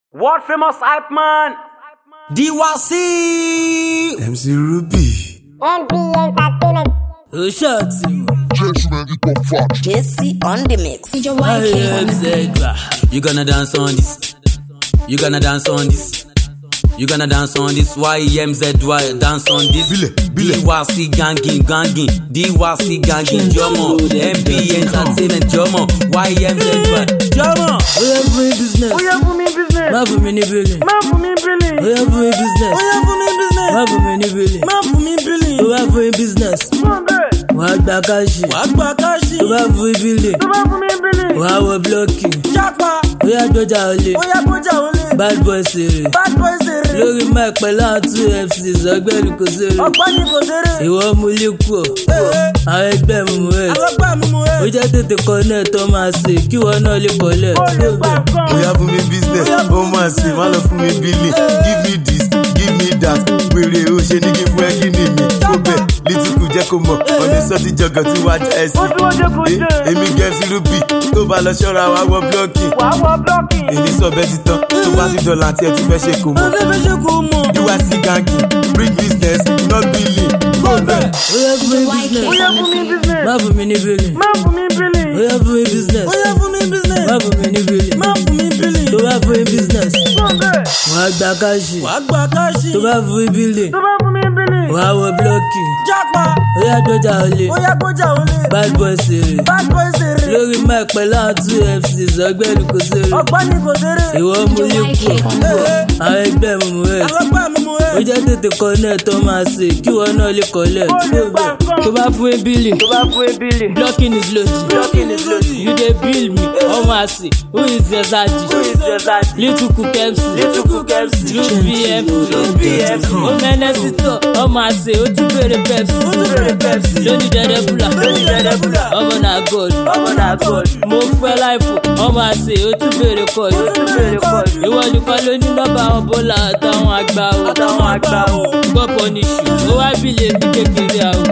World famous hype man. DYC MC Ruby MB Entertainment. Oshati Gentleman, hip hop fact. Jesse on the mix. You gonna dance on this. You gonna dance on this. You gonna dance on this. YMZY dance on this. DYC gangin. DYC gangin. Jomo. MB Entertainment. Jomo. YMZY. Jomo. We have doing business. We have me business. Man for me billing. Man for me billing. We have doing business. We have me business. Man for me billing. Man for me billing. We have doing business. Wàá gba káṣí. Tó bá fún ìbílẹ̀. Wàá wọ blọ́ọ̀kì. Ó yá gbọ́jà olè. Bad boy ṣeré. Lórí mic pẹ̀lú àwọn 2FC ọgbẹ́ni kò ṣeré. Ìwọ mú líkù ọ̀. Àwọn ẹgbẹ́ mi mú ẹ̀. Ó jẹ́ tètè connect tó máa ṣe kí wọ́n náà lè collect. Oya fún mi business, ó máa ṣe, má lọ fún mi billing. Give me this, give me that. Wèrè ó ṣe ní kí fún ẹ kí ni mi. Kó bẹ̀, lítíkù jẹ́ kó mọ̀. Ọ̀nì sọ́tí jọ̀gàn tí wàá já ẹ̀sìn. Èmi gẹ̀ẹ́sì rúbì, tó bá lọ ṣọ́ra wá wọ blọ́ọ̀kì. Èmi sọ bẹ́ẹ̀ ti tán, tó bá ti dọ̀là àti ẹ̀ tún fẹ́ ṣe kò mọ̀. DYC gangin, bring business, not billing. Kó bẹ̀. Ó yẹ fún mi business. Má fún mi ní billing. Ó yẹ fún mi business. Má fún mi ní billing. Tó bá fún mi business. Wàá gba káṣí. Tó bá fún mi billing. Wàá wọ blọ́ọ̀kì. Ó yá gbọ́jà olè. Bad boy ṣeré. Lórí mic pẹ̀lú àwọn 2FC ọgbẹ́ni kò ṣeré. Ìwọ mú líkù ọ̀. Àwọn ẹgbẹ́ mi mú ẹ̀. Ó jẹ́ tètè connect tó máa ṣe kí wọ́n náà lè collect. Tó bá fún ebílì. Blocking is loading. You dey bill me. Ọmọ àṣì. Who is your Zaji? Little cook MC. True BF. Ó mẹ́nẹ́ sí tọ̀. Ọmọ àṣì. Ó tún bèrè Pepsi. Lóní dẹ́dẹ́ búlà. Ọmọ náà gold. Mo fẹ́ láìfò. Ọmọ àṣì. Ó tún bèrè kọ́ọ̀lù. Ìwọ nìkan ló ní nọ́mbà àwọn bọ́lá àtàwọn àgbà o. Gbọ́ pọ̀nìṣù. Ó wá bílẹ̀ mi kékeré àwọn.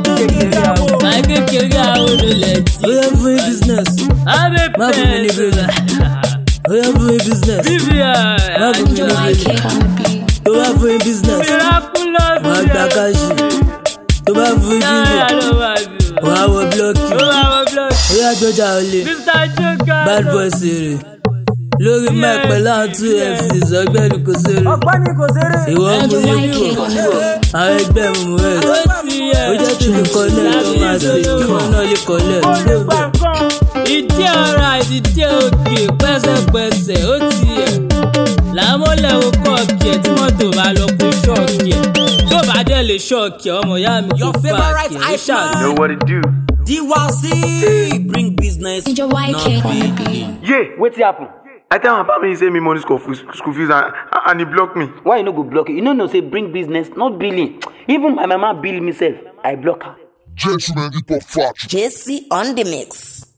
Máa kékeré àwọn olùlẹ̀dí. Ó yẹ fún mi business. Má fún mi ní billing. Ó yẹ fún mi business. Má fún mi ní billing. Tó bá fún mi business. Wàá gba káṣí. Tó bá fún mi billing. Wàá wọ blọ́ọ̀kì. Ó yá gbọ́jà olè. Bad boy ṣeré. Lórí mic pẹ̀lú àwọn 2FC ọgbẹ́ni kò ṣeré. Ìwọ mú líkù ọ̀. Àwọn ẹgbẹ́ mi mú ẹ̀. Ó jẹ́ tètè connect tó máa ṣe kí wọ́n náà lè collect. Ìdí ọ̀rọ̀ ìdí òkè pẹ́sẹ̀pẹ́sẹ̀ ó ti ẹ̀. Làmọ́lẹ̀ wo kọ́ọ̀kì ẹ̀ tí mọ́tò bá lọ pé ṣọ́ọ̀kì ẹ̀. Tó bá dẹ̀ lè ṣọ́ọ̀kì ẹ̀ ọmọ ìyá mi kò fà kì í ṣàlùyẹ. You know what it do? DYC bring business. Not billing. Yeah, wetin happen? I tell my family say me money school fees and he block me. Why you no go block it? You know say bring business, not billing. Even my mama bill me sef, I block her. Gentleman, hip hop fact. Jesse on the mix.